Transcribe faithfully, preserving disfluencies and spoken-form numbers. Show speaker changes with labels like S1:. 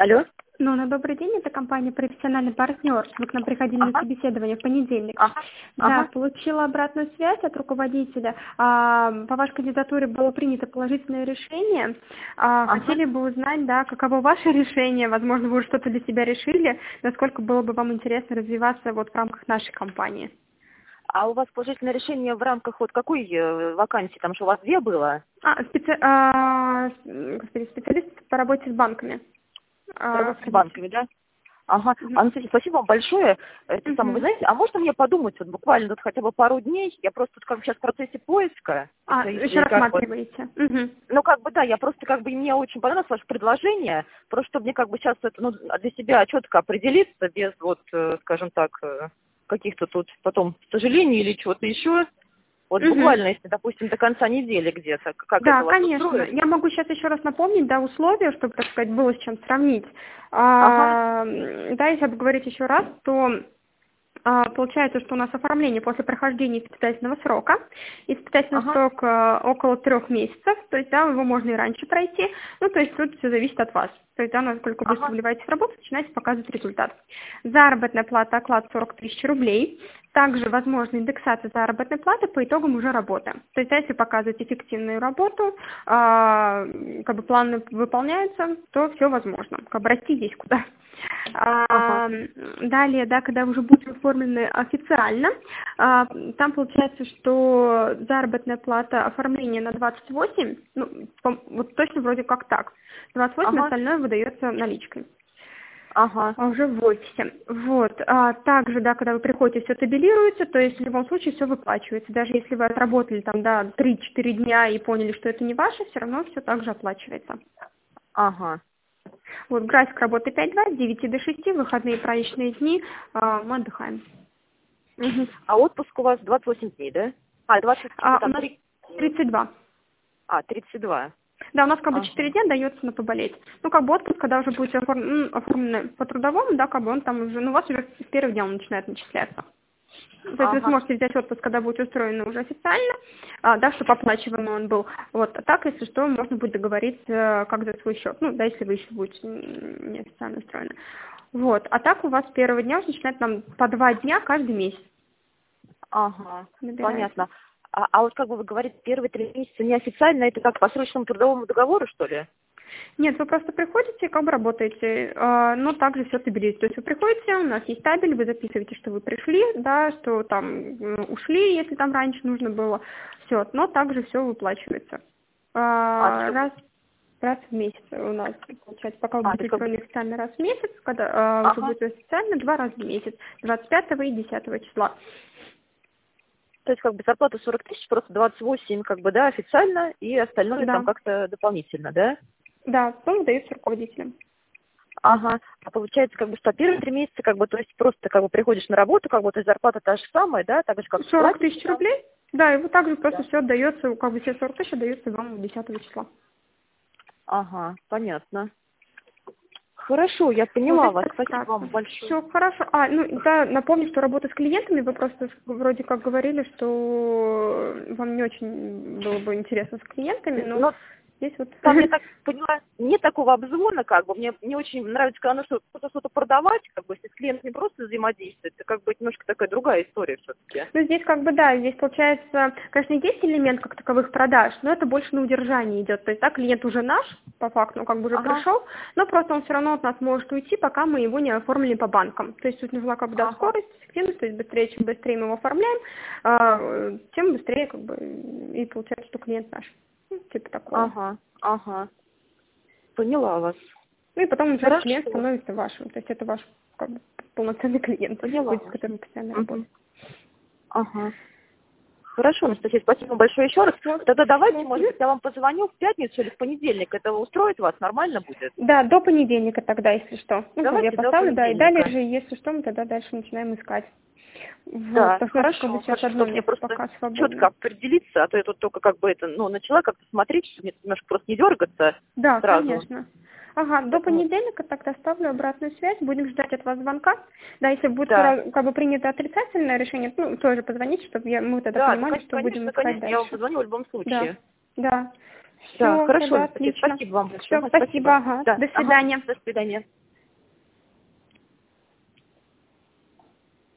S1: Алло.
S2: Ну, на добрый день, это компания «Профессиональный партнер». Вы к нам приходили на
S1: Ага.
S2: собеседование в понедельник.
S1: Ага.
S2: Да,
S1: Ага.
S2: получила обратную связь от руководителя. А, по вашей кандидатуре было принято положительное решение. А,
S1: Ага.
S2: хотели бы узнать, да, каково ваше решение. Возможно, вы уже что-то для себя решили. Насколько было бы вам интересно развиваться вот в рамках нашей компании.
S1: А у вас положительное решение в рамках вот какой э, вакансии? Там что, у вас две было?
S2: А, специ... а, с- господи, специалист по работе с банками. А,
S1: Работа с
S2: ходите.
S1: банками, да? Ага.
S2: Мгм.
S1: Анастасия, спасибо вам большое. Это самое, вы
S2: Мгм.
S1: знаете, а можно мне подумать вот буквально тут хотя бы пару дней? Я просто тут как бы сейчас в процессе поиска.
S2: А,
S1: Это
S2: еще
S1: если как вот.
S2: рассматриваете. Мгм.
S1: Ну, как бы, да, я просто, как бы, мне очень понравилось ваше предложение, просто чтобы мне, как бы, сейчас это, ну, для себя четко определиться, без, вот, э, скажем так, э, каких-то тут потом сожалений или чего-то еще. Вот
S2: Мгм.
S1: буквально, если, допустим, до конца недели где-то, как это
S2: Да,
S1: вас
S2: конечно.
S1: устроит?
S2: Я могу сейчас еще раз напомнить, да, условия, чтобы, так сказать, было с чем сравнить.
S1: Ага,
S2: А, м, да, если обговорить еще раз, то а, получается, что у нас оформление после прохождения испытательного срока. Испытательный
S1: ага,
S2: срок а, около трех месяцев, то есть, да, его можно и раньше пройти. Ну, то есть тут все зависит от вас. То есть, да, насколько быстро
S1: ага,
S2: вливаетесь в работу, начинаете показывать результат. Заработная плата, оклад сорок тысяч рублей. Также возможна индексация заработной платы по итогам уже работы. То есть, да, если показывать эффективную работу, а, как бы планы выполняются, то все возможно. Как бы расти есть куда.
S1: ага,
S2: А, Далее, да, когда уже будете оформлены официально, а, там получается, что заработная плата оформления на двадцать восемь, ну, пом- вот точно вроде как так, двадцать восемь,
S1: ага,
S2: остальное выдается наличкой.
S1: ага,
S2: А уже в офисе. Вот. А также, да, когда вы приходите, все табелируется, то есть в любом случае все выплачивается. Даже если вы отработали там, да, три-четыре дня и поняли, что это не ваше, все равно все также оплачивается.
S1: ага.
S2: Вот, график работы пять два, с девяти до шести, выходные праздничные дни, а, мы отдыхаем.
S1: Мгм. А отпуск у вас двадцать восемь дней, да? А, двадцать,
S2: А у
S1: там,
S2: нас
S1: три,
S2: тридцать два.
S1: а, тридцать два.
S2: Да, у нас как бы четыре
S1: Ага,
S2: дня дается на поболеть. Ну, как бы отпуск, когда уже будете оформлены, оформлены по трудовому, да, как бы он там уже, ну, у вас уже с первого дня он начинает начисляться. То есть вы
S1: ага,
S2: сможете взять отпуск, когда будете устроены уже официально, а, да, чтобы оплачиваемый он был. Вот, а так, если что, можно будет договориться, э, как за свой счет. Ну, да, если вы еще будете м, неофициально устроены. Вот, а так у вас с первого дня уже начинает нам по два дня каждый месяц
S1: ага,
S2: набирается.
S1: понятно. А, а вот как бы вы говорите, первые три месяца неофициально, это как по срочному трудовому договору, что ли?
S2: Нет, вы просто приходите, как бы работаете, э, но также все табелируется. То есть вы приходите, у нас есть табель, вы записываете, что вы пришли, да, что там м, ушли, если там раньше нужно было, все, но также все выплачивается.
S1: А,
S2: А,
S1: всё.
S2: Раз, раз в месяц у нас, получается, пока вы
S1: А, то
S2: будете
S1: есть как бы,
S2: устроены официально раз в месяц, когда э, уже
S1: ага.
S2: будет официально два раза в месяц, двадцать пятого и десятого числа.
S1: То есть как бы зарплата сорок тысяч, просто двадцать восемь как бы, да, официально, и остальное там
S2: Да,
S1: как-то дополнительно, да?
S2: да, потом дается руководителям.
S1: Ага. А получается, как бы, что первые три месяца, как бы, то есть просто как бы приходишь на работу, как бы, то есть зарплата та же самая, да, так же, как
S2: сорок
S1: платится
S2: тысяч
S1: там.
S2: рублей, да, и вот также просто
S1: Да.
S2: все отдается, как бы все сорок тысяч отдается вам десятого числа.
S1: Ага, понятно. Хорошо, я
S2: Вот
S1: поняла
S2: это
S1: вас.
S2: так
S1: Спасибо вам
S2: вкратце.
S1: большое.
S2: Все хорошо. А, ну да, напомню, что работа с клиентами, вы просто вроде как говорили, что вам не очень было бы интересно с клиентами, но
S1: Но
S2: здесь вот...
S1: там, я так поняла, нет такого обзвона, как бы, мне не очень нравится, когда нужно что-то что-то продавать, как бы, если с клиентом не просто взаимодействовать, это как бы немножко такая другая история все-таки.
S2: Ну, здесь как бы, да, здесь получается, конечно, есть элемент как таковых продаж, но это больше на удержание идет. То есть, да, клиент уже наш, по факту, он как бы уже
S1: Ага,
S2: пришел, но просто он все равно от нас может уйти, пока мы его не оформили по банкам. То есть, тут нужна как бы, да,
S1: ага,
S2: скорость, эффективность, то есть, быстрее, чем быстрее мы его оформляем, а, тем быстрее, как бы, и получается, что клиент наш. Ну, типа такого.
S1: ага, ага. Поняла вас.
S2: Ну, и потом уже клиент
S1: Хорошо.
S2: становится вашим. То есть, это ваш, как бы, полноценный клиент,
S1: Поняла
S2: будет, с
S1: вас.
S2: которым постоянно
S1: Мгм.
S2: работать.
S1: Ага. Хорошо, Анастасия, спасибо большое еще раз.
S2: Вот.
S1: Тогда давайте,
S2: Ну,
S1: может быть, я вам позвоню в пятницу или в понедельник. Это устроит вас? Нормально будет?
S2: да, до понедельника тогда, если что. Ну, как бы я
S1: Давайте до
S2: поставлю, да, и далее
S1: понедельника.
S2: же, если что, мы тогда дальше начинаем искать. Вот,
S1: Да,
S2: потому что как бы
S1: хорошо,
S2: сейчас
S1: хорошо,
S2: одно
S1: чтобы мне
S2: место
S1: просто
S2: пока
S1: четко
S2: свободное.
S1: определиться, а то я тут только как бы это, ну, начала как-то смотреть, чтобы мне немножко просто не дергаться
S2: Да,
S1: сразу.
S2: конечно. Ага, до
S1: Поэтому,
S2: понедельника тогда ставлю обратную связь, будем ждать от вас звонка. Да, если будет
S1: да,
S2: сразу, как бы принято отрицательное решение, ну, тоже позвоните, чтобы я, мы тогда
S1: да, да,
S2: понимали,
S1: кон-
S2: что будем
S1: конечно,
S2: искать
S1: конечно, я вам
S2: дальше.
S1: позвоню в любом
S2: Да,
S1: случае.
S2: да.
S1: Да,
S2: Всё,
S1: хорошо,
S2: тогда
S1: Анастасия,
S2: отлично.
S1: спасибо вам
S2: Все,
S1: большое.
S2: спасибо, ага.
S1: Да.
S2: До свидания.
S1: Ага, до свидания.